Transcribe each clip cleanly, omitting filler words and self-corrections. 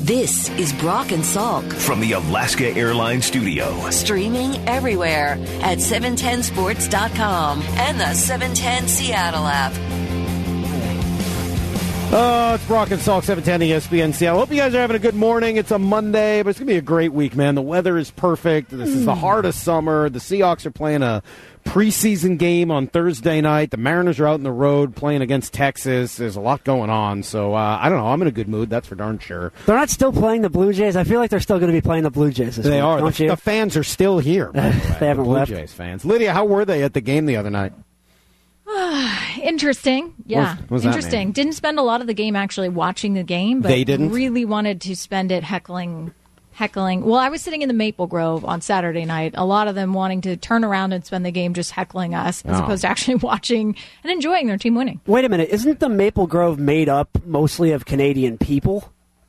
This is Brock and Salk. From the Alaska Airlines studio. Streaming everywhere at 710sports.com and the 710 Seattle app. It's Brock and Salk, 710 ESPN Seattle. Hope you guys are having a good morning. It's a Monday, but it's going to be a great week, man. The weather is perfect. This is the heart of summer. The Seahawks are playing a preseason game on Thursday night. The Mariners are out on the road playing against Texas. There's a lot going on. So, I don't know. I'm in a good mood. That's for darn sure. They're not still playing the Blue Jays? I feel like they're still going to be playing the Blue Jays this week. They are. Don't you? The fans are still here. By the way. They haven't the Blue left. Jays fans. Lydia, how were they at the game the other night? Interesting. Yeah. What does that interesting. mean? Didn't spend a lot of the game actually watching the game, but They didn't? really wanted to spend it heckling. Well, I was sitting in the Maple Grove on Saturday night. A lot of them wanting to turn around and spend the game just heckling us as opposed to actually watching and enjoying their team winning. Wait a minute. Isn't the Maple Grove made up mostly of Canadian people?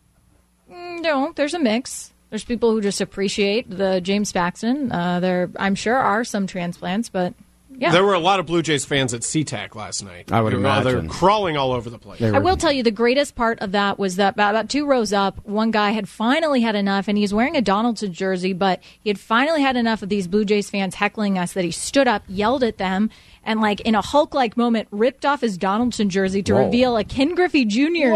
No, there's a mix. There's people who just appreciate the James Paxton. There, I'm sure, are some transplants, but yeah. There were a lot of Blue Jays fans at SeaTac last night. I would imagine. They're crawling all over the place. I will tell you the greatest part of that was that about two rows up, one guy had finally had enough, and he's wearing a Donaldson jersey, but he had finally had enough of these Blue Jays fans heckling us that he stood up, yelled at them, and like in a Hulk-like moment, ripped off his Donaldson jersey to reveal a Ken Griffey Jr. T-shirt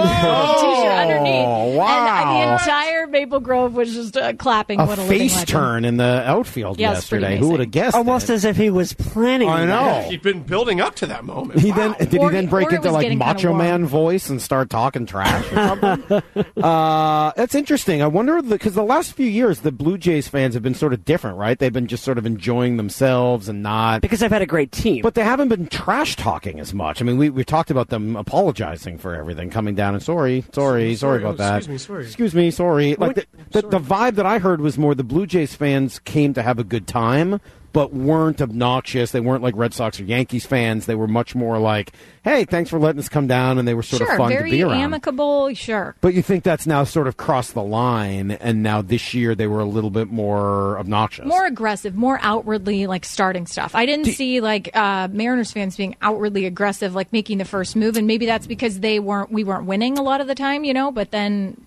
underneath. Wow. And the entire Maple Grove was just clapping. What a living face legend. turn in the outfield Yeah, it's pretty yesterday. Who would have guessed Almost it? as if he was planning. I know. He'd been building up to that moment. Did he then break Or it into was like getting kinda Macho warm. Man voice and start talking trash or something? That's interesting. I wonder, because the last few years, the Blue Jays fans have been sort of different, right? They've been just sort of enjoying themselves and not. Because they've had a great team. But they haven't been trash talking as much. I mean, we talked about them apologizing for everything, coming down and sorry about that. Excuse me, sorry. Like the vibe that I heard was more the Blue Jays fans came to have a good time, but weren't obnoxious. They weren't like Red Sox or Yankees fans. They were much more like, hey, thanks for letting us come down, and they were sort of fun to be around. Very amicable, sure. But you think that's now sort of crossed the line, and now this year they were a little bit more obnoxious. More aggressive, more outwardly like starting stuff. I didn't see like Mariners fans being outwardly aggressive, like making the first move, and maybe that's because we weren't winning a lot of the time, but then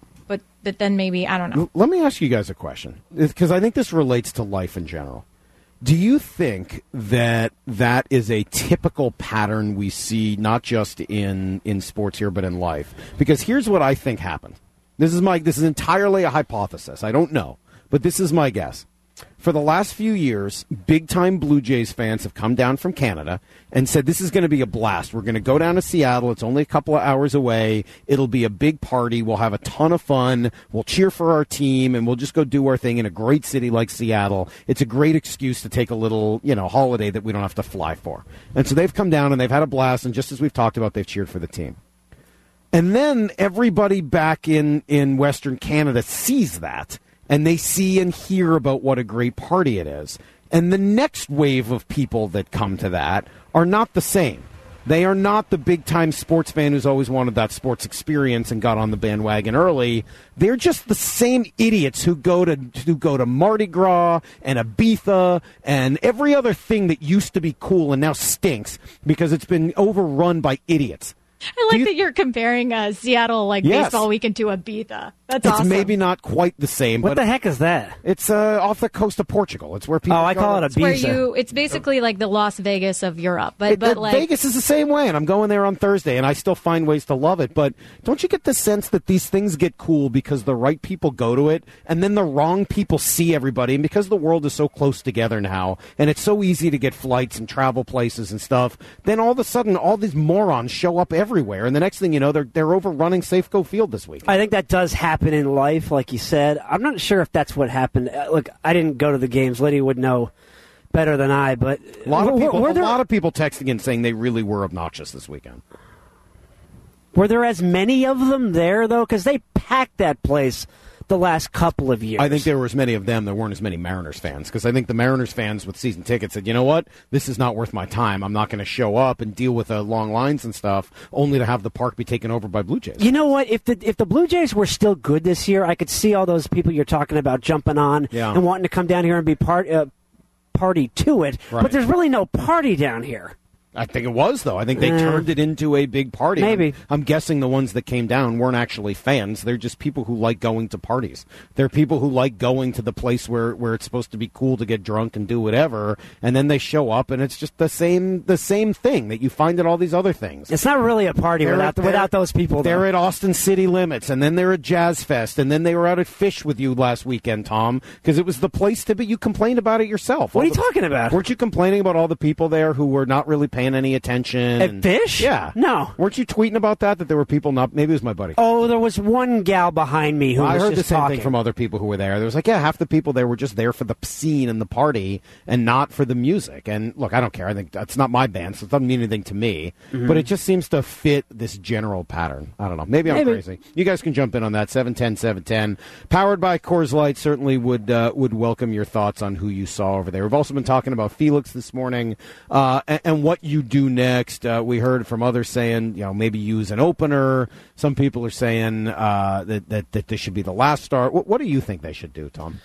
maybe, I don't know. Let me ask you guys a question, because I think this relates to life in general. Do you think that is a typical pattern we see not just in sports here, but in life? Because here's what I think happened. This is entirely a hypothesis. I don't know, but this is my guess. For the last few years, big-time Blue Jays fans have come down from Canada and said, this is going to be a blast. We're going to go down to Seattle. It's only a couple of hours away. It'll be a big party. We'll have a ton of fun. We'll cheer for our team, and we'll just go do our thing in a great city like Seattle. It's a great excuse to take a little, holiday that we don't have to fly for. And so they've come down, and they've had a blast, and just as we've talked about, they've cheered for the team. And then everybody back in Western Canada sees that. And they see and hear about what a great party it is. And the next wave of people that come to that are not the same. They are not the big-time sports fan who's always wanted that sports experience and got on the bandwagon early. They're just the same idiots who go to Mardi Gras and Ibiza and every other thing that used to be cool and now stinks because it's been overrun by idiots. I like that you're comparing Seattle baseball weekend to Ibiza. That's awesome. It's maybe not quite the same. What the heck is that? It's off the coast of Portugal. It's where people. I call it Ibiza. It's basically like the Las Vegas of Europe. But Vegas is the same way, and I'm going there on Thursday, and I still find ways to love it. But don't you get the sense that these things get cool because the right people go to it, and then the wrong people see everybody, and because the world is so close together now, and it's so easy to get flights and travel places and stuff, then all of a sudden all these morons show up everywhere, and the next thing you know, they're overrunning Safeco Field this week. I think that does happen in life, like you said. I'm not sure if that's what happened. Look, I didn't go to the games. Lydia would know better than I, but a lot of people texting and saying they really were obnoxious this weekend. Were there as many of them there, though? Because they packed that place the last couple of years. I think there were as many of them. There weren't as many Mariners fans, because I think the Mariners fans with season tickets said, you know what, this is not worth my time. I'm not going to show up and deal with long lines and stuff, only to have the park be taken over by Blue Jays. You know what? If the Blue Jays were still good this year, I could see all those people you're talking about jumping on and wanting to come down here and be party to it. Right. But there's really no party down here. I think it was, though. I think they turned it into a big party. Maybe. I'm guessing the ones that came down weren't actually fans. They're just people who like going to parties. They're people who like going to the place where it's supposed to be cool to get drunk and do whatever, and then they show up, and it's just the same thing that you find at all these other things. It's not really a party without those people. They're at Austin City Limits, and then they're at Jazz Fest, and then they were out at Fish with you last weekend, Tom, because it was the place to be. You complained about it yourself. What are you talking about? Weren't you complaining about all the people there who were not really paying any attention? At Fish? Yeah. No. Weren't you tweeting about that there were people not... Maybe it was my buddy. Oh, there was one gal behind me who I was heard the just same talking. thing from other people who were there. There was like, half the people there were just there for the scene and the party and not for the music. And look, I don't care. I think that's not my band, so it doesn't mean anything to me. Mm-hmm. But it just seems to fit this general pattern. I don't know. Maybe I'm crazy. You guys can jump in on that. 710-710. Powered by Coors Light. Certainly would welcome your thoughts on who you saw over there. We've also been talking about Felix this morning and what you do next. We heard from others saying, maybe use an opener. Some people are saying that this should be the last start. What do you think they should do, Tom?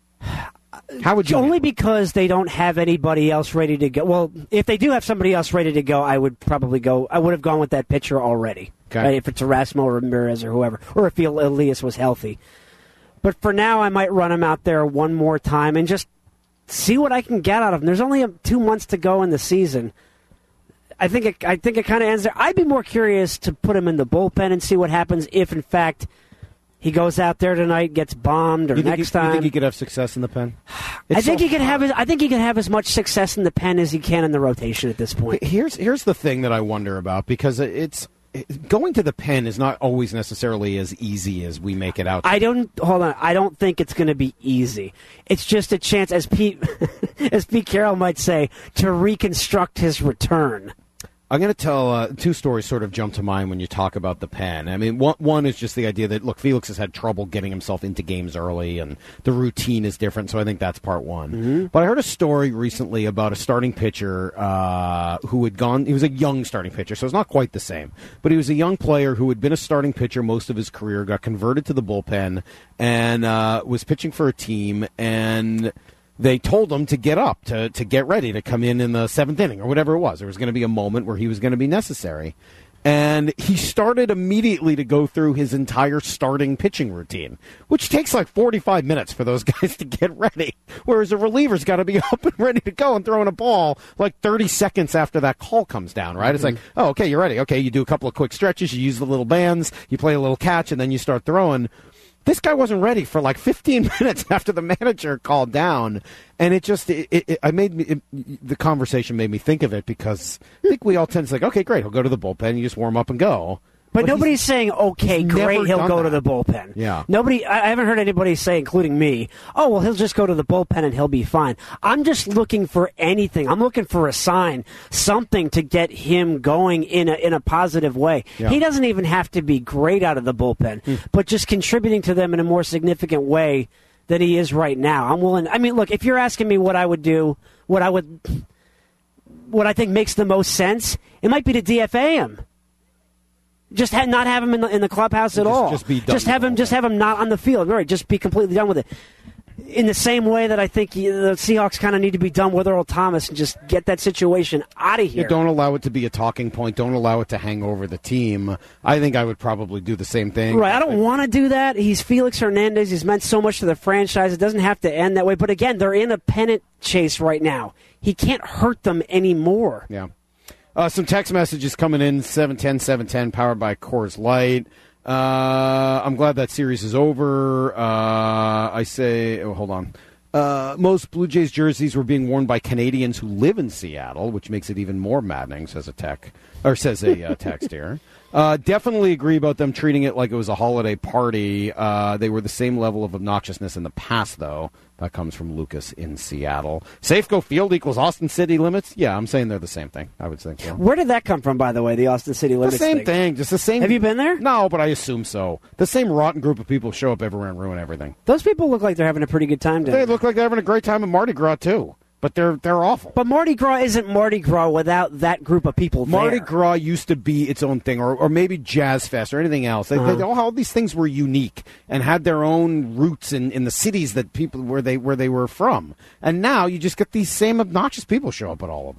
How would you? Only because they don't have anybody else ready to go. Well, if they do have somebody else ready to go, I would probably go. I would have gone with that pitcher already. Okay. Right? If it's Erasmo or Ramirez or whoever, or if Elias was healthy. But for now, I might run him out there one more time and just see what I can get out of him. There's only 2 months to go in the season. I think it kind of ends there. I'd be more curious to put him in the bullpen and see what happens if, in fact, he goes out there tonight, gets bombed, or next time. You think he could have success in the pen? I think he could have as much success in the pen as he can in the rotation at this point. Here's the thing that I wonder about, because going to the pen is not always necessarily as easy as we make it out. I don't think it's going to be easy. It's just a chance, as Pete Carroll might say, to reconstruct his return. I'm going to tell 2 stories sort of jump to mind when you talk about the pen. I mean, one is just the idea that, look, Felix has had trouble getting himself into games early, and the routine is different, so I think that's part one. Mm-hmm. But I heard a story recently about a starting pitcher who had gone – he was a young starting pitcher, so it's not quite the same. But he was a young player who had been a starting pitcher most of his career, got converted to the bullpen, and was pitching for a team, and – they told him to get up, to get ready, to come in the 7th inning or whatever it was. There was going to be a moment where he was going to be necessary. And he started immediately to go through his entire starting pitching routine, which takes like 45 minutes for those guys to get ready, whereas a reliever's got to be up and ready to go and throwing a ball like 30 seconds after that call comes down, right? Mm-hmm. It's like, oh, okay, you're ready. Okay, you do a couple of quick stretches, you use the little bands, you play a little catch, and then you start throwing. This guy wasn't ready for like 15 minutes after the manager called down, and the conversation made me think of it, because I think we all tend to think, okay, great, he'll go to the bullpen, you just warm up and go. But nobody's saying, okay, great, he'll go to the bullpen. Yeah. I haven't heard anybody say, including me, oh, well, he'll just go to the bullpen and he'll be fine. I'm just looking for anything. I'm looking for a sign, something to get him going in a positive way. Yeah. He doesn't even have to be great out of the bullpen, but just contributing to them in a more significant way than he is right now. I'm willing. I mean, look, if you're asking me what I would do, what I think makes the most sense, it might be to DFA him. Just not have him in the clubhouse at all. Just be done. Just have him not on the field. Right. Just be completely done with it. In the same way that I think the Seahawks kind of need to be done with Earl Thomas and just get that situation out of here. Yeah, don't allow it to be a talking point. Don't allow it to hang over the team. I think I would probably do the same thing. Right. I don't want to do that. He's Felix Hernandez. He's meant so much to the franchise. It doesn't have to end that way. But again, they're in a pennant chase right now. He can't hurt them anymore. Yeah. Some text messages coming in, 710-710, powered by Coors Light. I'm glad that series is over. Hold on. Most Blue Jays jerseys were being worn by Canadians who live in Seattle, which makes it even more maddening, says a text here. Definitely agree about them treating it like it was a holiday party. They were the same level of obnoxiousness in the past, though. That comes from Lucas in Seattle. Safeco Field equals Austin City Limits? Yeah, I'm saying they're the same thing. I would think so. Where did that come from, by the way, the Austin City Limits The same thing. Just the same. Have you been there? No, but I assume so. The same rotten group of people show up everywhere and ruin everything. Those people look like they're having a pretty good time down there. They look like they're having a great time at Mardi Gras, too. But they're awful. But Mardi Gras isn't Mardi Gras without that group of people there. Mardi Gras used to be its own thing, or maybe Jazz Fest or anything else. All these things were unique and had their own roots in the cities that people where they were from. And now you just get these same obnoxious people show up at all of them.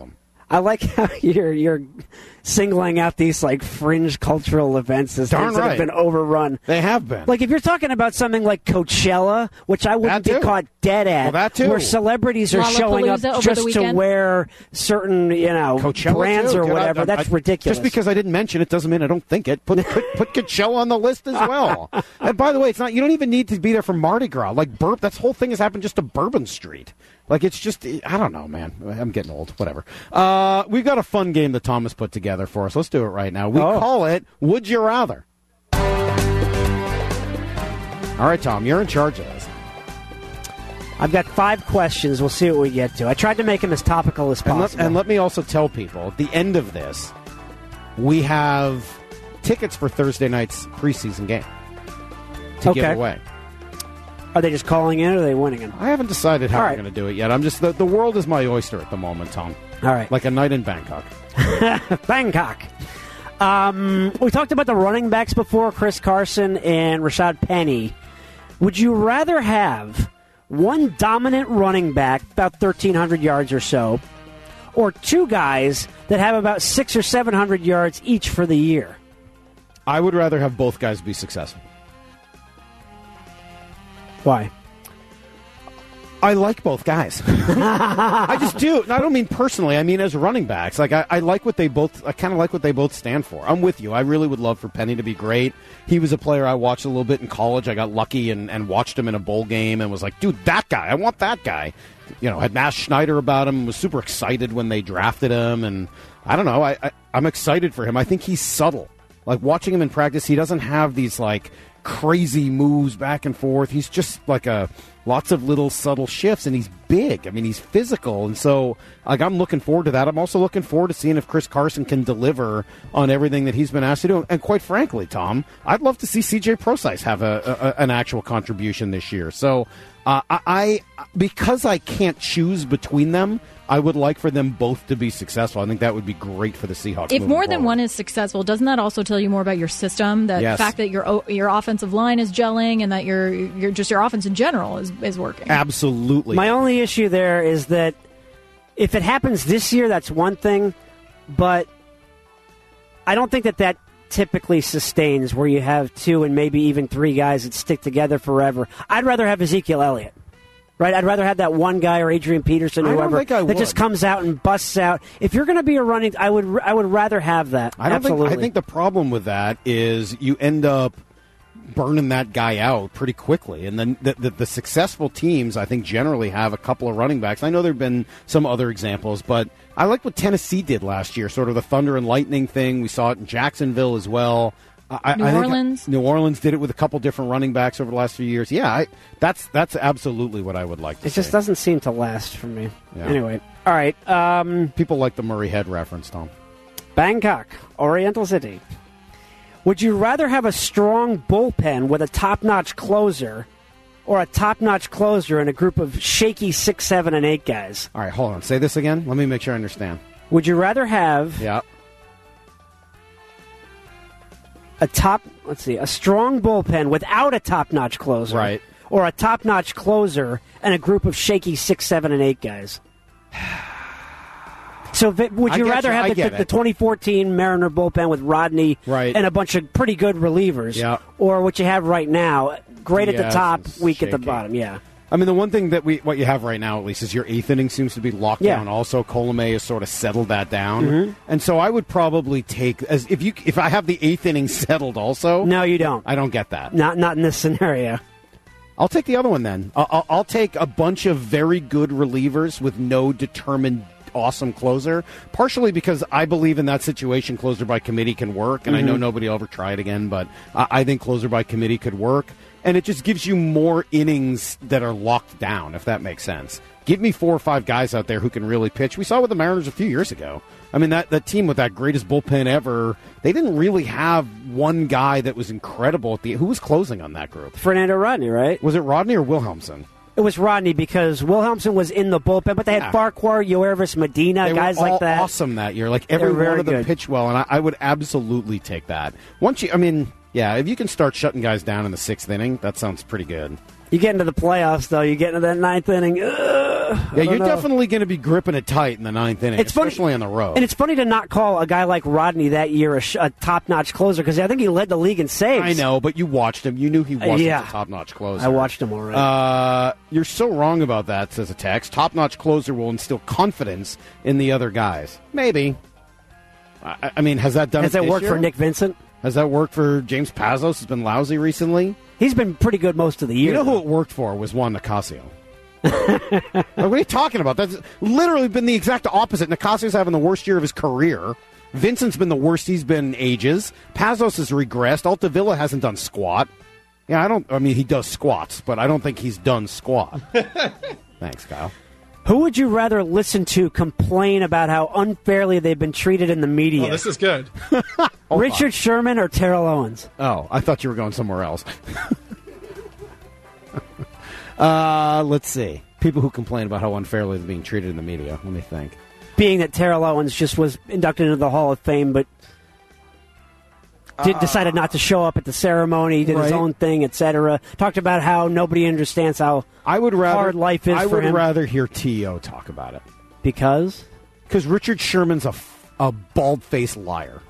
I like how you're singling out these like fringe cultural events as things that have been overrun. They have been. Like if you're talking about something like Coachella, which I wouldn't be caught dead at, well, that too. where celebrities are showing up just to wear certain, Coachella brands too. or whatever. That's ridiculous. Just because I didn't mention it doesn't mean I don't think it. Put Coachella on the list as well. And by the way, it's not. You don't even need to be there for Mardi Gras. Like that whole thing has happened just to Bourbon Street. Like, it's just, I don't know, man. I'm getting old. Whatever. We've got a fun game that Thomas put together for us. Let's do it right now. We call it Would You Rather. All right, Tom, you're in charge of this. I've got 5 questions. We'll see what we get to. I tried to make them as topical as possible. And let me also tell people, at the end of this, we have tickets for Thursday night's preseason game to give away. Are they just calling in or are they winning them? I haven't decided how we're going to do it yet. I'm just the world is my oyster at the moment, Tom. All right. Like a night in Bangkok. Bangkok. We talked about the running backs before, Chris Carson and Rashad Penny. Would you rather have one dominant running back, about 1,300 yards or so, or 2 guys that have about 600 or 700 yards each for the year? I would rather have both guys be successful. Why? I like both guys. I just do. I don't mean personally. I mean as running backs. Like I like what they both. I kind of like what they both stand for. I'm with you. I really would love for Penny to be great. He was a player I watched a little bit in college. I got lucky and watched him in a bowl game and was like, dude, that guy. I want that guy. Had Matt Schneider about him. Was super excited when they drafted him. And I don't know. I'm excited for him. I think he's subtle. Like watching him in practice, he doesn't have these like crazy moves back and forth. He's just like lots of little subtle shifts, and he's big. I mean, he's physical, and so like I'm looking forward to that. I'm also looking forward to seeing if Chris Carson can deliver on everything that he's been asked to do. And quite frankly, Tom, I'd love to see C.J. Prosise have an actual contribution this year. So I because I can't choose between them, I would like for them both to be successful. I think that would be great for the Seahawks. If more than one is successful, doesn't that also tell you more about your system? That the fact that your offensive line is gelling and that your offense in general is working. Absolutely. My only issue there is that if it happens this year, that's one thing, but I don't think that typically sustains where you have 2 and maybe even 3 guys that stick together forever. I'd rather have Ezekiel Elliott. Right, I'd rather have that one guy or Adrian Peterson or whoever that just comes out and busts out. If you're going to be a running, I would rather have that. I think the problem with that is you end up burning that guy out pretty quickly. And then the successful teams, I think, generally have a couple of running backs. I know there have been some other examples, but I like what Tennessee did last year, sort of the thunder and lightning thing. We saw it in Jacksonville as well. New Orleans did it with a couple different running backs over the last few years. Yeah, that's absolutely what I would like to see. It just doesn't seem to last for me. Yeah. Anyway, all right. People like the Murray Head reference, Tom. Bangkok, Oriental City. Would you rather have a strong bullpen with a top-notch closer or a top-notch closer and a group of shaky 6, 7, and 8 guys? All right, hold on. Say this again. Let me make sure I understand. Would you rather have... Yeah. a strong bullpen without a top-notch closer. Right. Or a top-notch closer and a group of shaky 6, 7, and 8 guys. So would you rather have the 2014 Mariner bullpen with Rodney and a bunch of pretty good relievers? Or what you have right now, great at the top, weak at the bottom? Yeah. I mean, the one thing that what you have right now, at least, is your 8th inning seems to be locked down. Also, Colomé has sort of settled that down, and so I would probably take if I have the 8th inning settled. Also, no, you don't. I don't get that. Not in this scenario. I'll take the other one then. I'll take a bunch of very good relievers with no determined awesome closer. Partially because I believe in that situation, closer by committee can work, and I know nobody will ever try it again, but I think closer by committee could work. And it just gives you more innings that are locked down, if that makes sense. Give me 4 or 5 guys out there who can really pitch. We saw with the Mariners a few years ago. I mean, that team with that greatest bullpen ever, they didn't really have one guy that was incredible. Who was closing on that group? Fernando Rodney, right? Was it Rodney or Wilhelmsen? It was Rodney because Wilhelmsen was in the bullpen, but they had Farquhar, Yoervis, Medina, guys like that. They were awesome that year. Like every one of them pitched well, and I would absolutely take that. If you can start shutting guys down in the 6th inning, that sounds pretty good. You get into the playoffs, though. You get into that 9th inning. you're definitely going to be gripping it tight in the ninth inning, especially on the road. And it's funny to not call a guy like Rodney that year a top-notch closer because I think he led the league in saves. I know, but you watched him. You knew he wasn't a top-notch closer. I watched him already. You're so wrong about that, says a text. Top-notch closer will instill confidence in the other guys. Maybe. I mean, has that done Has that worked for Nick Vincent? Has that worked for James Pazos? Has been lousy recently? He's been pretty good most of the year. You know who it worked for was Juan Nicasio. What are you talking about? That's literally been the exact opposite. Nicasio's having the worst year of his career. Vincent's been the worst he's been in ages. Pazos has regressed. Altavilla hasn't done squat. Yeah, I mean, he does squats, but I don't think he's done squat. Thanks, Kyle. Who would you rather listen to complain about how unfairly they've been treated in the media? Oh, this is good. Richard Sherman or Terrell Owens? Oh, I thought you were going somewhere else. Let's see. People who complain about how unfairly they're being treated in the media. Let me think. Being that Terrell Owens just was inducted into the Hall of Fame, but decided not to show up at the ceremony, did his own thing, etc. Talked about how nobody understands how hard life is for him. I would rather hear T.O. talk about it. Because? Because Richard Sherman's a bald-faced liar.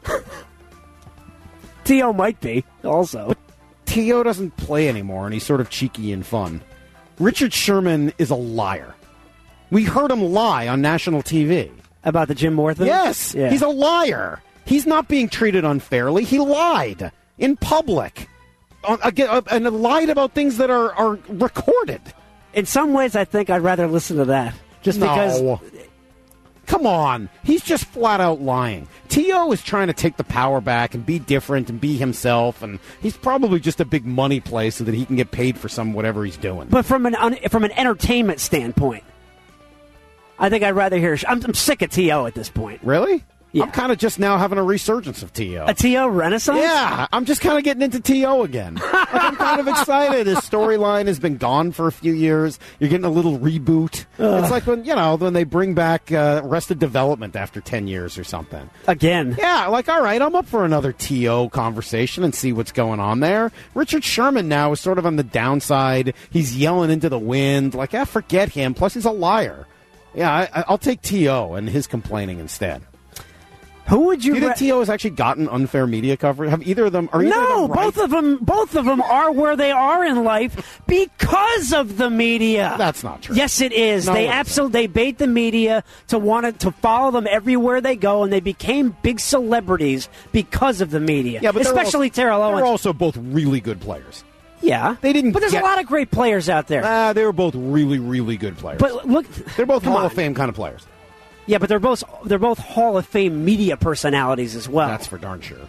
T.O. might be, also. But T.O. doesn't play anymore, and he's sort of cheeky and fun. Richard Sherman is a liar. We heard him lie on national TV. About the Jim Moore thing? Yes. Yeah. He's a liar. He's not being treated unfairly. He lied in public. And lied about things that are recorded. In some ways, I think I'd rather listen to that. Because... Come on. He's just flat out lying. T.O. is trying to take the power back and be different and be himself, and he's probably just a big money play so that he can get paid for whatever he's doing. But from an entertainment standpoint, I think I'd rather hear... I'm sick of T.O. at this point. Really? Yeah. I'm kind of just now having a resurgence of T.O. A T.O. renaissance? Yeah, I'm just kind of getting into T.O. again. I'm kind of excited. His storyline has been gone for a few years. You're getting a little reboot. It's like when they bring back Arrested Development after 10 years or something. Again. Yeah, like, all right, I'm up for another T.O. conversation and see what's going on there. Richard Sherman now is sort of on the downside. He's yelling into the wind. Like, forget him. Plus, he's a liar. Yeah, I'll take T.O. and his complaining instead. Who would you? Do you think T.O. has actually gotten unfair media coverage? Have either of them? No, right? both of them are where they are in life because of the media. That's not true. Yes, it is. No, They bait the media to follow them everywhere they go, and they became big celebrities because of the media. Yeah, but especially Terrell Owens. They're also both really good players. Yeah, they didn't. But there's a lot of great players out there. They were both really, really good players. But look, they're both Hall of Fame kind of players. Yeah, but they're both Hall of Fame media personalities as well. That's for darn sure.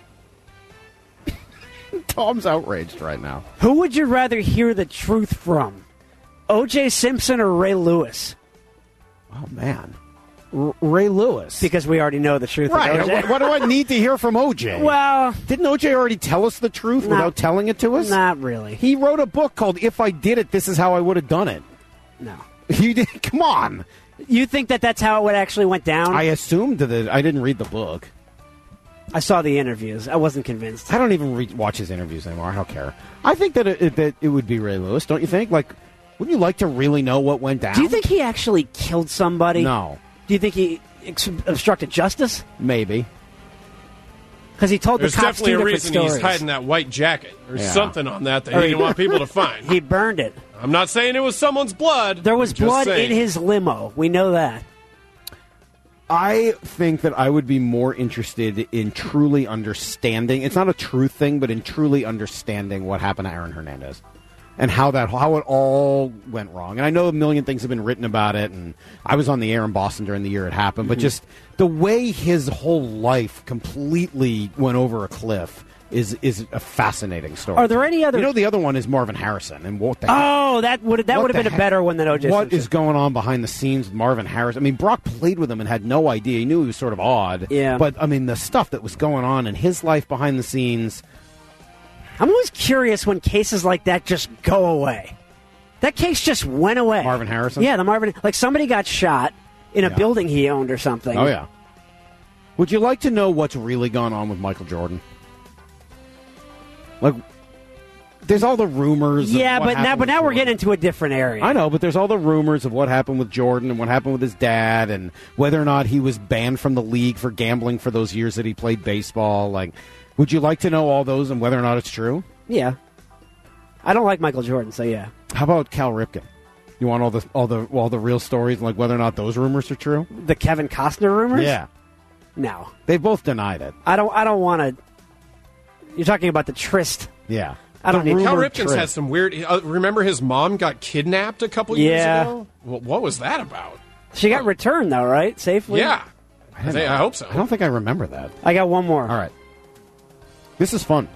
Tom's outraged right now. Who would you rather hear the truth from? O.J. Simpson or Ray Lewis? Oh, man. Ray Lewis. Because we already know the truth right. of O.J. What do I need to hear from O.J.? Well... Didn't O.J. already tell us the truth without telling it to us? Not really. He wrote a book called If I Did It, This Is How I Would Have Done It. No. You did? Come on. You think that's how it actually went down? I assumed that I didn't read the book. I saw the interviews. I wasn't convinced. I don't even watch his interviews anymore. I don't care. I think that it would be Ray Lewis, don't you think? Like, wouldn't you like to really know what went down? Do you think he actually killed somebody? No. Do you think he obstructed justice? Maybe. Because he told There's the cops definitely two a different reason stories. he's hiding that white jacket. There's something on that he didn't want people to find. He burned it. I'm not saying it was someone's blood. There was blood in his limo. We know that. I think that I would be more interested in truly understanding. It's not a truth thing, but in truly understanding what happened to Aaron Hernandez and how it all went wrong. And I know a million things have been written about it, and I was on the air in Boston during the year it happened, but just the way his whole life completely went over a cliff is a fascinating story. Are there any other? You know, the other one is Marvin Harrison, and what the that would have been a better one than O.J. What Simpson. is going on behind the scenes with Marvin Harrison? I mean, Brock played with him and had no idea. He knew he was sort of odd. Yeah. But I mean, the stuff that was going on in his life behind the scenes. I'm always curious when cases like that just go away. That case just went away. Marvin Harrison? Yeah, like somebody got shot in a building he owned or something. Oh yeah. Would you like to know what's really gone on with Michael Jordan? Like, there's all the rumors. Yeah, of what but now happened with we're getting Jordan. into a different area. I know, but there's all the rumors of what happened with Jordan and what happened with his dad and whether or not he was banned from the league for gambling for those years that he played baseball. Like, would you like to know all those and whether or not it's true? Yeah. I don't like Michael Jordan, so yeah. How about Cal Ripken? You want all the real stories, like whether or not those rumors are true? The Kevin Costner rumors? Yeah. No. They both denied it. I don't want to. You're talking about the tryst. Yeah. I don't need Cal rumored Ripken's trip. had some weird. Remember his mom got kidnapped a couple years Yeah. ago? Well, what was that about? She got returned, though, right? Safely? Yeah. I hope so. I don't think I remember that. I got one more. All right. This is fun.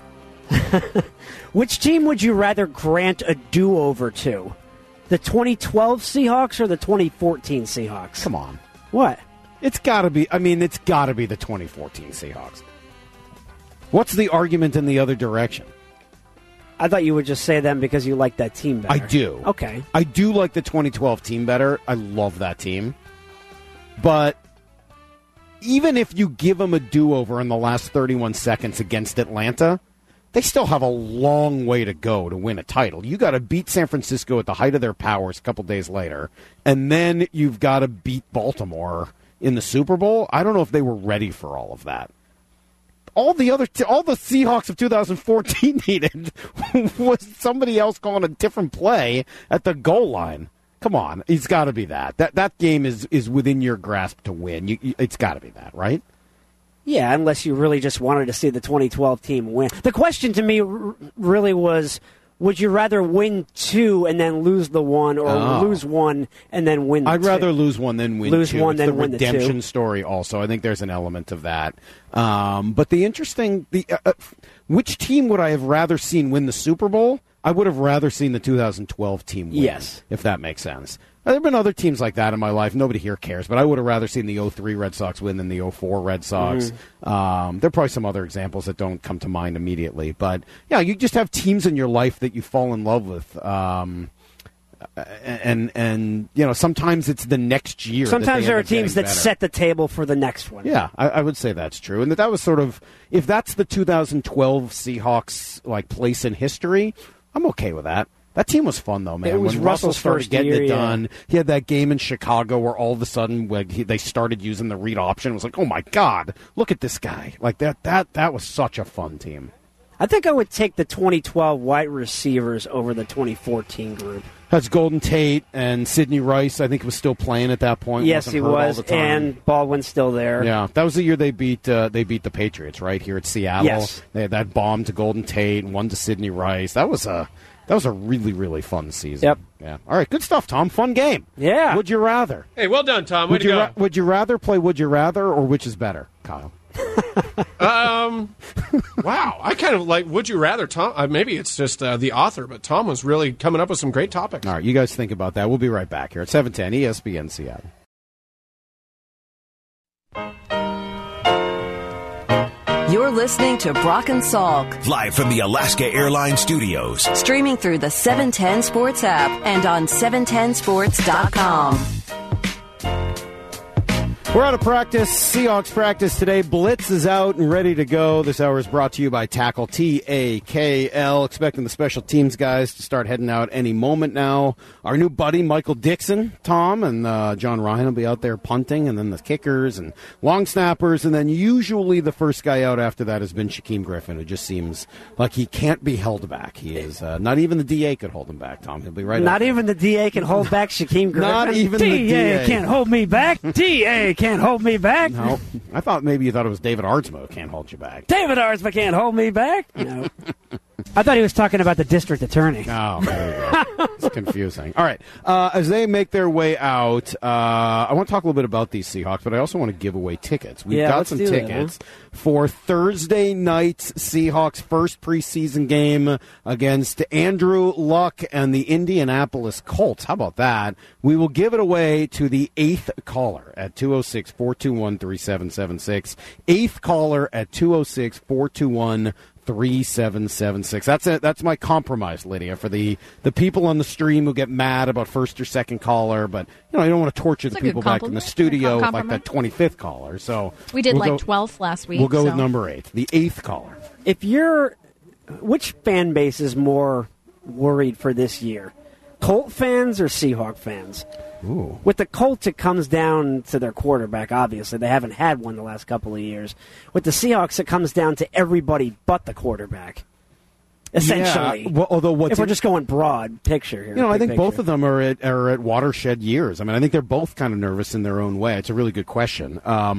Which team would you rather grant a do-over to? The 2012 Seahawks or the 2014 Seahawks? Come on. What? It's got to be. I mean, it's got to be the 2014 Seahawks. What's the argument in the other direction? I thought you would just say them because you like that team better. I do. Okay. I do like the 2012 team better. I love that team. But even if you give them a do-over in the last 31 seconds against Atlanta, they still have a long way to go to win a title. You got to beat San Francisco at the height of their powers a couple days later, and then you've got to beat Baltimore in the Super Bowl. I don't know if they were ready for all of that. All the Seahawks of 2014 needed was somebody else calling a different play at the goal line. Come on, it's got to be that. That game is within your grasp to win. It's got to be that, right? Yeah, unless you really just wanted to see the 2012 team win. The question to me really was, would you rather win two and then lose the one, or lose one and then win the I'd two? rather lose one than win lose two. one It's than the win the two. redemption story also. I think there's an element of that. But the interesting, which team would I have rather seen win the Super Bowl? I would have rather seen the 2012 team win, Yes. if that makes sense. There have been other teams like that in my life. Nobody here cares, but I would have rather seen the 03 Red Sox win than the 04 Red Sox. There are probably some other examples that don't come to mind immediately. But, yeah, you just have teams in your life that you fall in love with. And you know, sometimes it's the next year. Sometimes there are teams that better. set the table for the next one. Yeah, I would say that's true. And that was sort of, if that's the 2012 Seahawks like place in history, I'm okay with that. That team was fun, though, man. It was when Russell Russell's started first getting year, it yeah. done, he had that game in Chicago where all of a sudden they started using the read option. It was like, oh, my God, look at this guy. Like, that was such a fun team. I think I would take the 2012 wide receivers over the 2014 group. That's Golden Tate and Sidney Rice. I think he was still playing at that point. Yes, Wasn't he hurt all was, the time. and Baldwin's still there. Yeah, that was the year they beat the Patriots, right, here at Seattle. Yes. They had that bomb to Golden Tate and one to Sidney Rice. That was a really, really fun season. Yep. Yeah. All right, good stuff, Tom. Fun game. Yeah. Would you rather? Hey, well done, Tom. Way to go. Would you rather play Would You Rather or which is better, Kyle? Wow, I kind of like Would You Rather, Tom. Maybe it's just the author, but Tom was really coming up with some great topics. All right, you guys think about that. We'll be right back here at 710 ESPN Seattle. You're listening to Brock and Salk, Live from the Alaska Airlines Studios. streaming through the 710 Sports app and on 710sports.com. We're out of practice. Seahawks practice today. Blitz is out and ready to go. This hour is brought to you by Tackle, TAKL. Expecting the special teams guys to start heading out any moment now. Our new buddy, Michael Dixon, Tom, and John Ryan will be out there punting, and then the kickers and long snappers, and then usually the first guy out after that has been Shaquem Griffin, who just seems like he can't be held back. He is not even the DA could hold him back, Tom. He'll be right Not up there. even the DA can hold back Shaquem Griffin. Not even the DA. can't hold me back. DA can't hold me back. No, I thought maybe you thought it was David Ardsma who can't hold you back. David Arsma can't hold me back. No. I thought he was talking about the district attorney. Oh, there you go. It's confusing. All right. As they make their way out, I want to talk a little bit about these Seahawks, but I also want to give away tickets. We've got let's some do that, tickets for Thursday night's Seahawks first preseason game against Andrew Luck and the Indianapolis Colts. How about that? We will give it away to the 8th caller at 206-421-3776. 8th caller at 206-421-3776. That's my compromise, Lydia, for the people on the stream who get mad about first or second caller, but you know, I don't want to torture the That's a people good back in the compliment. studio with like Compliment. that 25th caller. So We did we'll like go, 12th last week. We'll go so. with number 8, the 8th caller. If you're which fan base is more worried for this year? Colt fans or Seahawk fans? Ooh. With the Colts, it comes down to their quarterback, obviously. They haven't had one the last couple of years. With the Seahawks, it comes down to everybody but the quarterback, essentially. Yeah, well, although if we're just going broad picture here. I think both of them are at watershed years. I mean, I think they're both kind of nervous in their own way. It's a really good question.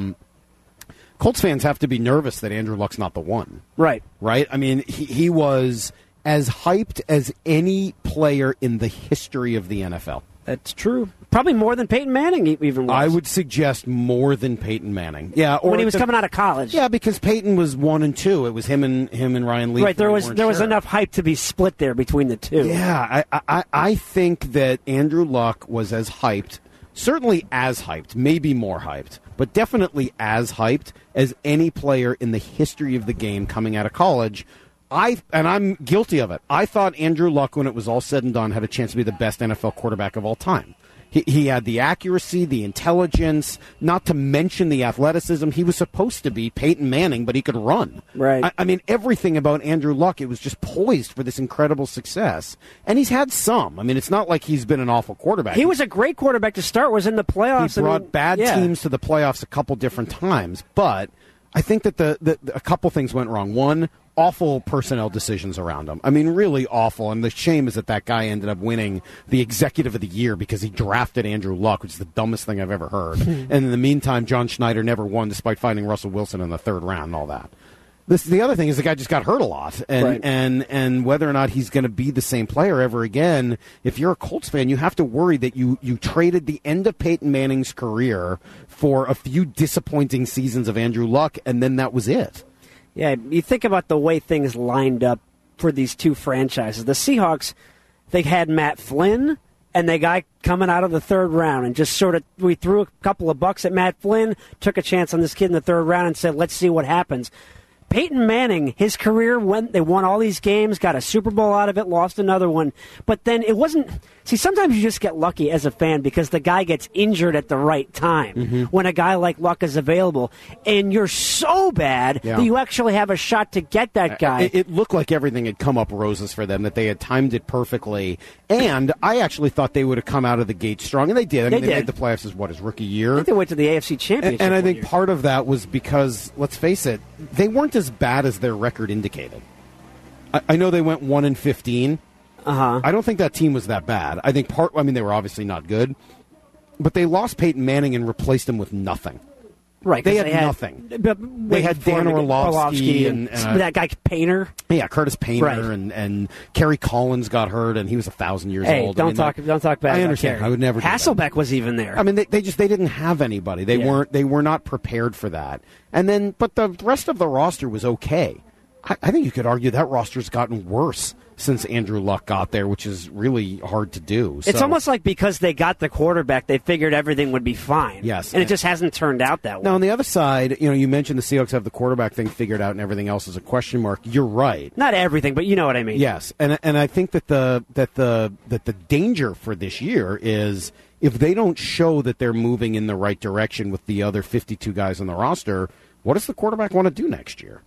Colts fans have to be nervous that Andrew Luck's not the one. Right. Right? I mean, he was as hyped as any player in the history of the NFL. That's true. Probably more than Peyton Manning even was. I would suggest more than Peyton Manning. Yeah, or when he was coming out of college. Yeah, because Peyton was 1 and 2. It was him and Ryan Leaf. Right, there was enough hype to be split there between the two. Yeah, I think that Andrew Luck was as hyped, certainly as hyped, maybe more hyped, but definitely as hyped as any player in the history of the game coming out of college. And I'm guilty of it. I thought Andrew Luck, when it was all said and done, had a chance to be the best NFL quarterback of all time. He had the accuracy, the intelligence, not to mention the athleticism. He was supposed to be Peyton Manning, but he could run. Right. I mean, everything about Andrew Luck, it was just poised for this incredible success. And he's had some. I mean, it's not like he's been an awful quarterback. He was a great quarterback to start, was in the playoffs. He brought bad teams to the playoffs a couple different times. But I think that a couple things went wrong. One, awful personnel decisions around him. I mean, really awful. And the shame is that guy ended up winning the Executive of the Year because he drafted Andrew Luck, which is the dumbest thing I've ever heard. And in the meantime, John Schneider never won despite finding Russell Wilson in the third round and all that. The other thing is the guy just got hurt a lot. And whether or not he's going to be the same player ever again, if you're a Colts fan, you have to worry that you traded the end of Peyton Manning's career for a few disappointing seasons of Andrew Luck, and then that was it. Yeah, you think about the way things lined up for these two franchises. The Seahawks, they had Matt Flynn and the guy coming out of the third round, and just sort of, we threw a couple of bucks at Matt Flynn, took a chance on this kid in the third round and said, let's see what happens. Peyton Manning, his career, they won all these games, got a Super Bowl out of it, lost another one. But then it wasn't... See, sometimes you just get lucky as a fan because the guy gets injured at the right time when a guy like Luck is available. And you're so bad that you actually have a shot to get that guy. It looked like everything had come up roses for them, that they had timed it perfectly. And I actually thought they would have come out of the gate strong, and they did. I mean, they made the playoffs his rookie year. I think they went to the AFC Championship. And I think part of that was because, let's face it, they weren't as bad as their record indicated. I know they went 1-15. I don't think that team was that bad. I think they were obviously not good, but they lost Peyton Manning and replaced him with nothing. Right, they had nothing. They had Dan Orlovsky and that guy Painter. Yeah, Curtis Painter and Kerry Collins got hurt, and he was 1,000 years old. Don't talk bad. I understand. About I would never. Hasselbeck was even there. I mean, they didn't have anybody. They were not prepared for that. And then, but the rest of the roster was okay. I think you could argue that roster's gotten worse since Andrew Luck got there, which is really hard to do. It's almost like because they got the quarterback, they figured everything would be fine. Yes. And it just hasn't turned out that way. Now, on the other side, you mentioned the Seahawks have the quarterback thing figured out and everything else is a question mark. You're right. Not everything, but you know what I mean. Yes. And I think that the danger for this year is if they don't show that they're moving in the right direction with the other 52 guys on the roster, what does the quarterback want to do next year?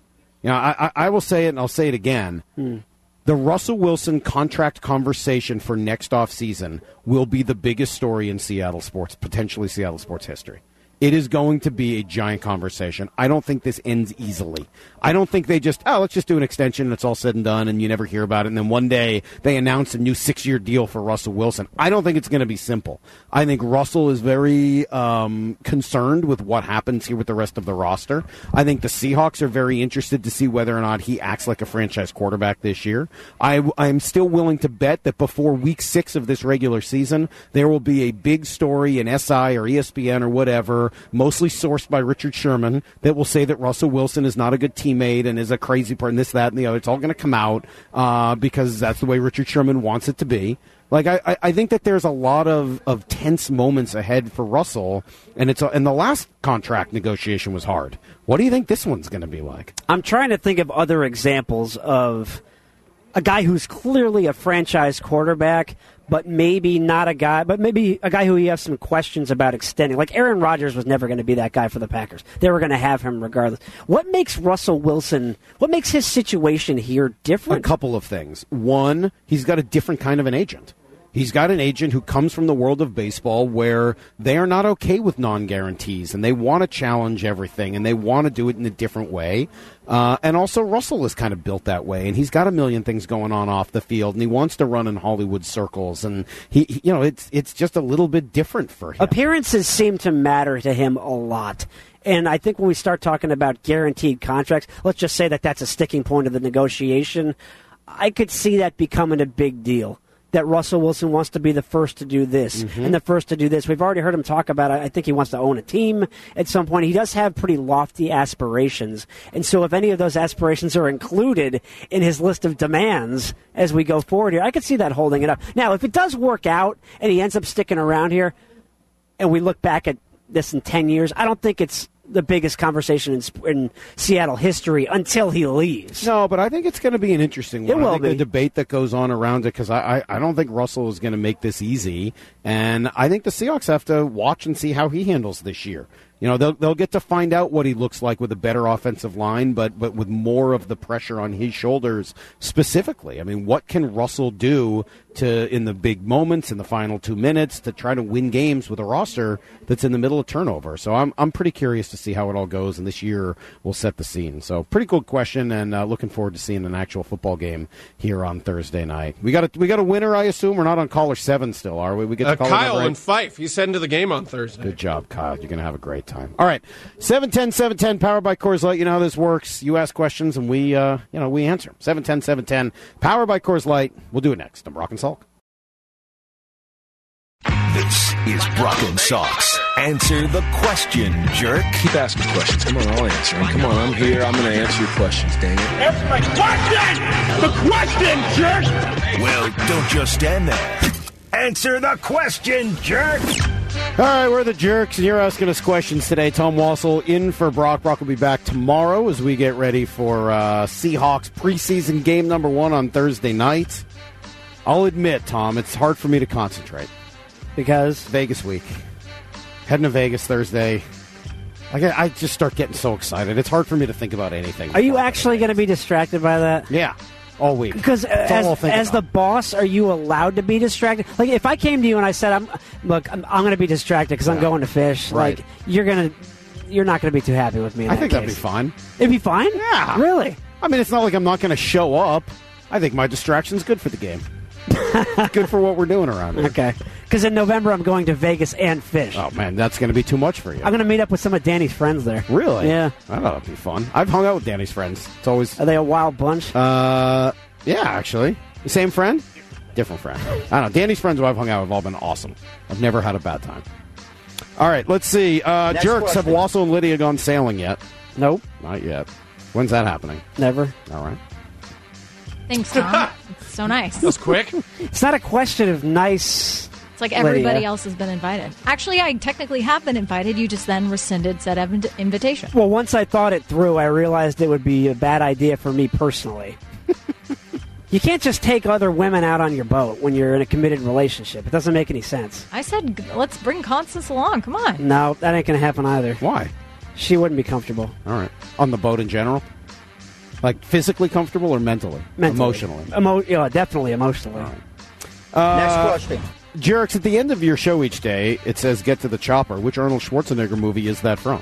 I will say it, and I'll say it again. The Russell Wilson contract conversation for next offseason will be the biggest story in potentially Seattle sports history. It is going to be a giant conversation. I don't think this ends easily. I don't think they just, let's just do an extension and it's all said and done and you never hear about it. And then one day they announce a new 6-year deal for Russell Wilson. I don't think it's going to be simple. I think Russell is very concerned with what happens here with the rest of the roster. I think the Seahawks are very interested to see whether or not he acts like a franchise quarterback this year. I'm still willing to bet that before week 6 of this regular season, there will be a big story in SI or ESPN or whatever, mostly sourced by Richard Sherman, that will say that Russell Wilson is not a good teammate and is a crazy person, this, that, and the other. It's all going to come out because that's the way Richard Sherman wants it to be. Like I think that there's a lot of tense moments ahead for Russell, and the last contract negotiation was hard. What do you think this one's going to be like? I'm trying to think of other examples of a guy who's clearly a franchise quarterback, but maybe not a guy, but maybe a guy who you have some questions about extending. Like Aaron Rodgers was never going to be that guy for the Packers. They were going to have him regardless. What makes Russell Wilson, what makes his situation here different? A couple of things. One, he's got a different kind of an agent. He's got an agent who comes from the world of baseball where they are not okay with non-guarantees, and they want to challenge everything, and they want to do it in a different way. And also, Russell is kind of built that way, and he's got a million things going on off the field, and he wants to run in Hollywood circles, and it's just a little bit different for him. Appearances seem to matter to him a lot. And I think when we start talking about guaranteed contracts, let's just say that that's a sticking point of the negotiation. I could see that becoming a big deal. That Russell Wilson wants to be the first to do this and the first to do this. We've already heard him talk about it. I think he wants to own a team at some point. He does have pretty lofty aspirations. And so if any of those aspirations are included in his list of demands as we go forward here, I could see that holding it up. Now, if it does work out and he ends up sticking around here and we look back at this in 10 years, I don't think it's the biggest conversation in Seattle history until he leaves. No, but I think it's going to be an interesting one. It will I think be. the debate that goes on around it, because I don't think Russell is going to make this easy, and I think the Seahawks have to watch and see how he handles this year. You know, they'll get to find out what he looks like with a better offensive line, but with more of the pressure on his shoulders specifically. I mean, what can Russell do in the big moments, in the final 2 minutes, to try to win games with a roster that's in the middle of turnover? So I'm pretty curious to see how it all goes, and this year will set the scene. So pretty cool question, and looking forward to seeing an actual football game here on Thursday night. We got a winner, I assume. We're not on caller 7 still, are we? We get to call Kyle right? and Fife. He's heading to the game on Thursday. Good job, Kyle. You're going to have a great time. All right, 710-710, powered by Coors Light. You know how this works. You ask questions, and we answer. 710-710, powered by Coors Light. We'll do it next. I'm Brock and Salk. This is Brock and Salk's Answer the Question, Jerk. Keep asking questions. Come on, I'll answer them. Come on, I'm here. I'm going to answer your questions, dang it. Answer my question! The question, jerk! Well, don't just stand there. Answer the question, jerk. All right, we're the jerks, and you're asking us questions today. Tom Wassel in for Brock. Brock will be back tomorrow as we get ready for Seahawks preseason game number 1 on Thursday night. I'll admit, Tom, it's hard for me to concentrate. Because? Vegas week. Heading to Vegas Thursday. I just start getting so excited. It's hard for me to think about anything. Are you actually going to be distracted by that? Yeah. All week. Because as the boss, are you allowed to be distracted? Like, if I came to you and I said, I'm going to be distracted because I'm going to fish, right. like, you're not going to be too happy with me in I that think case. that'd be fine. It'd be fine? Yeah. Really? I mean, it's not like I'm not going to show up. I think my distraction's good for the game. Good for what we're doing around here. Okay. Because in November, I'm going to Vegas and fish. Oh, man, that's going to be too much for you. I'm going to meet up with some of Danny's friends there. Really? Yeah. I thought that'd be fun. I've hung out with Danny's friends. It's always... Are they a wild bunch? Yeah, actually. The same friend? Different friend. I don't know. Danny's friends who I've hung out with have all been awesome. I've never had a bad time. All right, let's see. Jerks, question. have Wassel and Lydia gone sailing yet? Nope. Not yet. When's that happening? Never. All right. Thanks, Tom. It's so nice. That's quick. It's not a question of nice. It's like everybody Lydia. else has been invited. Actually, I technically have been invited. You just then rescinded said invitation. Well, once I thought it through, I realized it would be a bad idea for me personally. You can't just take other women out on your boat when you're in a committed relationship. It doesn't make any sense. I said, let's bring Constance along. Come on. No, that ain't going to happen either. Why? She wouldn't be comfortable. All right. On the boat in general? Like physically comfortable or mentally? Emotionally? Definitely emotionally. Next question. Jerks, at the end of your show each day, it says Get to the Chopper. Which Arnold Schwarzenegger movie is that from?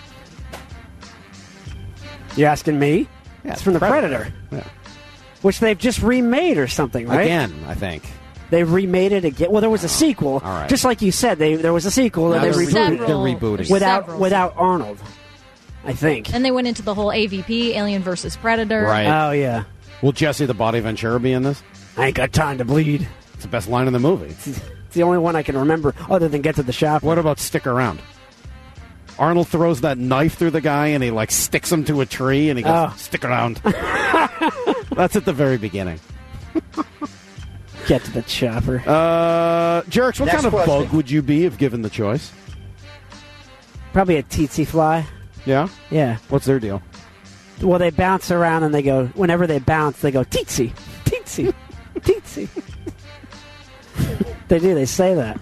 You asking me? Yeah, It's from The Predator. Yeah. Which they've just remade or something, right? Again, I think. They remade it again. Well, there was a sequel. All right. Just like you said, there was a sequel that Now they they're rebooted. Several- They're rebooting. Several. Without Arnold, I think. And they went into the whole AVP, Alien versus Predator. Right. Oh, yeah. Will Jesse the Body Ventura be in this? I ain't got time to bleed. It's the best line in the movie. It's the only one I can remember other than Get to the Shop. What about Stick Around? Arnold throws that knife through the guy and he like sticks him to a tree and he goes, Stick around. That's at the very beginning. Get to the Chopper. Jerks, what Next kind of question. bug would you be if given the choice? Probably a tsetse fly. Yeah? Yeah. What's their deal? Well, they bounce around and they go, whenever they bounce, they go, teetsy, teetsy. Teensy. They do. They say that.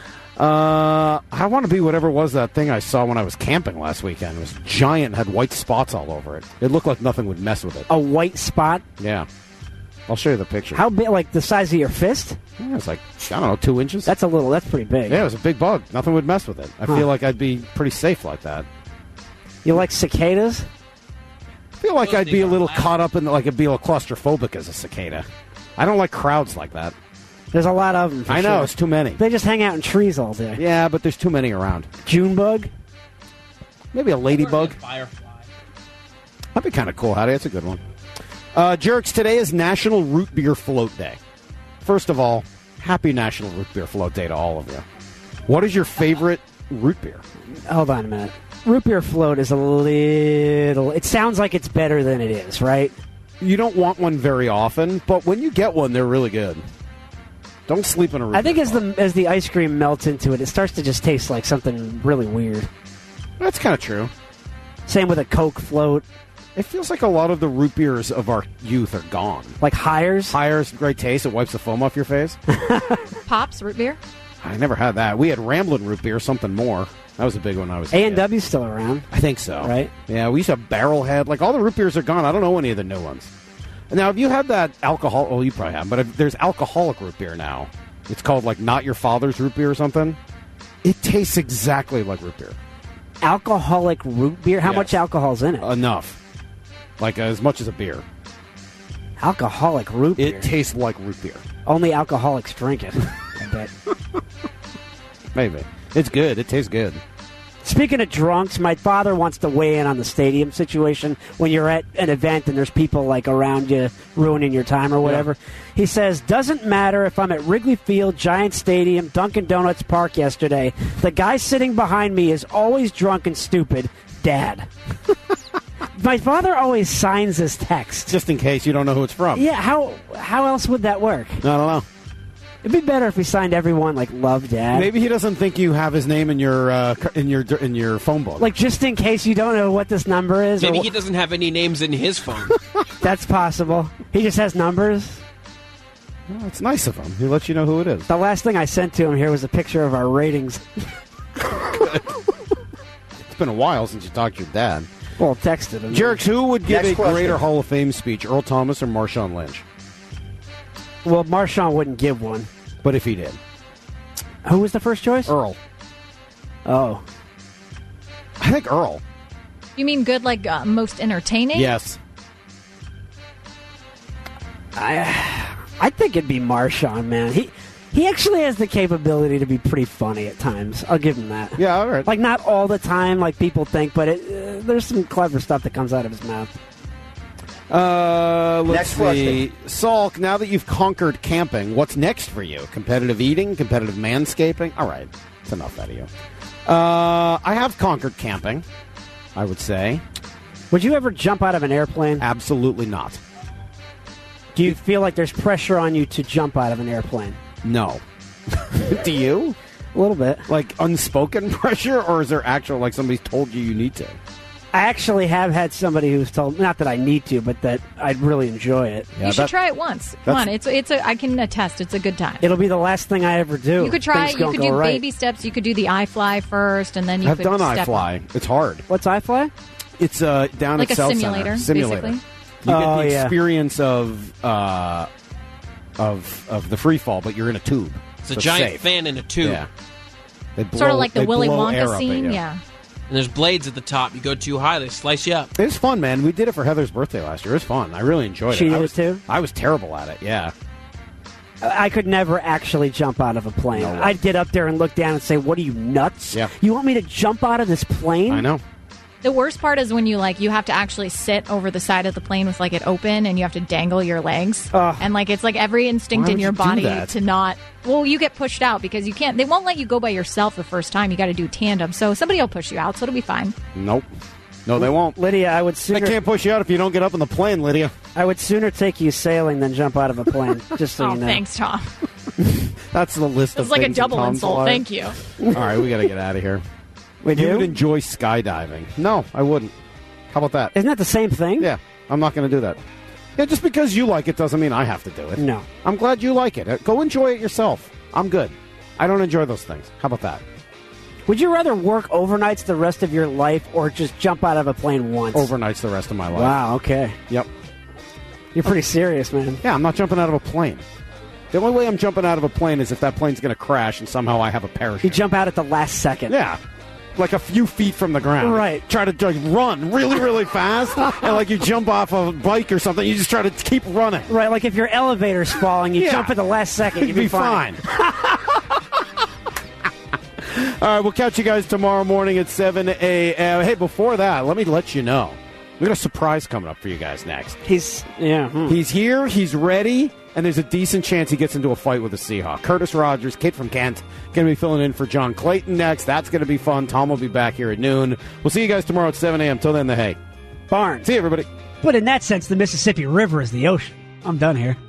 I want to be whatever was that thing I saw when I was camping last weekend. It was giant, had white spots all over it. It looked like nothing would mess with it. A white spot? Yeah. I'll show you the picture. How big? Like the size of your fist? Yeah, it's like, I don't know, 2 inches? That's pretty big. Yeah, it was a big bug. Nothing would mess with it. I feel like I'd be pretty safe like that. You like cicadas? I feel like I'd be a little caught up in, like, I'd be a little claustrophobic as a cicada. I don't like crowds like that. There's a lot of them. I know, it's too many. They just hang out in trees all day. Yeah, but there's too many around. June bug? Maybe a ladybug. Firefly. That'd be kind of cool, Howdy. That's a good one. Jerks, today is National Root Beer Float Day. First of all, happy National Root Beer Float Day to all of you. What is your favorite root beer? Hold on a minute. Root beer float is a little... It sounds like it's better than it is, right? You don't want one very often, but when you get one, they're really good. Don't sleep in a root beer. I think as the ice cream melts into it, it starts to just taste like something really weird. That's kind of true. Same with a Coke float. It feels like a lot of the root beers of our youth are gone. Like Hires? Hires, great taste. It wipes the foam off your face. Pops, root beer? I never had that. We had Ramblin' root beer, something more. That was a big one I was a kid. A&W's still around. I think so. Right? Yeah, we used to have Barrelhead. Like, all the root beers are gone. I don't know any of the new ones. Now, have you had that alcohol... Well, you probably have, but there's alcoholic root beer now. It's called, like, Not Your Father's root beer or something. It tastes exactly like root beer. Alcoholic root beer? How much alcohol's in it? Enough. Like, as much as a beer. Alcoholic root beer? It tastes like root beer. Only alcoholics drink it, I bet. Maybe. It's good. It tastes good. Speaking of drunks, my father wants to weigh in on the stadium situation when you're at an event and there's people like around you ruining your time or whatever. Yeah. He says, doesn't matter if I'm at Wrigley Field, Giant Stadium, Dunkin' Donuts Park yesterday, the guy sitting behind me is always drunk and stupid. Dad. My father always signs his text. Just in case you don't know who it's from. Yeah, how else would that work? I don't know. It'd be better if he signed everyone like "Love, Dad." Maybe he doesn't think you have his name in your phone book. Like just in case you don't know what this number is. Maybe he doesn't have any names in his phone. That's possible. He just has numbers. Well, it's nice of him. He lets you know who it is. The last thing I sent to him here was a picture of our ratings. It's been a while since you talked to your dad. Well, texted him. Jerks, who would give a greater Hall of Fame speech, Earl Thomas or Marshawn Lynch? Well, Marshawn wouldn't give one. But if he did. Who was the first choice? Earl. Oh. I think Earl. You mean good, like most entertaining? Yes. I think it'd be Marshawn, man. He actually has the capability to be pretty funny at times. I'll give him that. Yeah, all right. Like, not all the time like people think, but there's some clever stuff that comes out of his mouth. Let's see. Salk, now that you've conquered camping, what's next for you? Competitive eating? Competitive manscaping? All right. That's enough out of you. I have conquered camping, I would say. Would you ever jump out of an airplane? Absolutely not. Do you feel like there's pressure on you to jump out of an airplane? No. Do you? A little bit. Like unspoken pressure, or is there actual, like somebody's told you need to? I actually have had somebody who's told, not that I need to, but that I'd really enjoy it. Yeah, you should try it once. Come on, I can attest, it's a good time. It'll be the last thing I ever do. You could try it. You could do baby steps. You could do the iFly first, and then you could step I've done iFly. It's hard. What's iFly? It's down like at a Center. Simulator. You get the experience of the free fall, but you're in a tube. It's a giant fan in a tube. Yeah. Sort of like the Willy Wonka scene, yeah. And there's blades at the top. You go too high, they slice you up. It was fun, man. We did it for Heather's birthday last year. It was fun. I really enjoyed it. She did it too? I was terrible at it, yeah. I could never actually jump out of a plane. No. I'd get up there and look down and say, what are you, nuts? Yeah. You want me to jump out of this plane? I know. The worst part is when you have to actually sit over the side of the plane with it open and you have to dangle your legs. And it's like every instinct in your body to not. Well, you get pushed out because you can't. They won't let you go by yourself the first time. You got to do tandem. So somebody will push you out. So it'll be fine. Nope. No, they won't. Lydia, I would sooner. They can't push you out if you don't get up on the plane, Lydia. I would sooner take you sailing than jump out of a plane. Just so you know. Thanks, Tom. That's the list of things. It's like a double insult. Thank you. All right, we got to get out of here. You would enjoy skydiving. No, I wouldn't. How about that? Isn't that the same thing? Yeah, I'm not going to do that. Yeah, just because you like it doesn't mean I have to do it. No. I'm glad you like it. Go enjoy it yourself. I'm good. I don't enjoy those things. How about that? Would you rather work overnights the rest of your life or just jump out of a plane once? Overnights the rest of my life. Wow, okay. Yep. You're pretty serious, man. Yeah, I'm not jumping out of a plane. The only way I'm jumping out of a plane is if that plane's going to crash and somehow I have a parachute. You jump out at the last second. Yeah. Like a few feet from the ground. Right. Try to run really, really fast. And like you jump off a bike or something, you just try to keep running. Right, like if your elevator's falling, you jump at the last second, you'd be fine. All right, we'll catch you guys tomorrow morning at 7 a.m. Hey, before that, let me let you know. We got a surprise coming up for you guys next. He's here, he's ready, and there's a decent chance he gets into a fight with a Seahawk. Curtis Rogers, kid from Kent, going to be filling in for John Clayton next. That's going to be fun. Tom will be back here at noon. We'll see you guys tomorrow at 7 a.m. Till then, the hay. Barnes. See you, everybody. But in that sense, the Mississippi River is the ocean. I'm done here.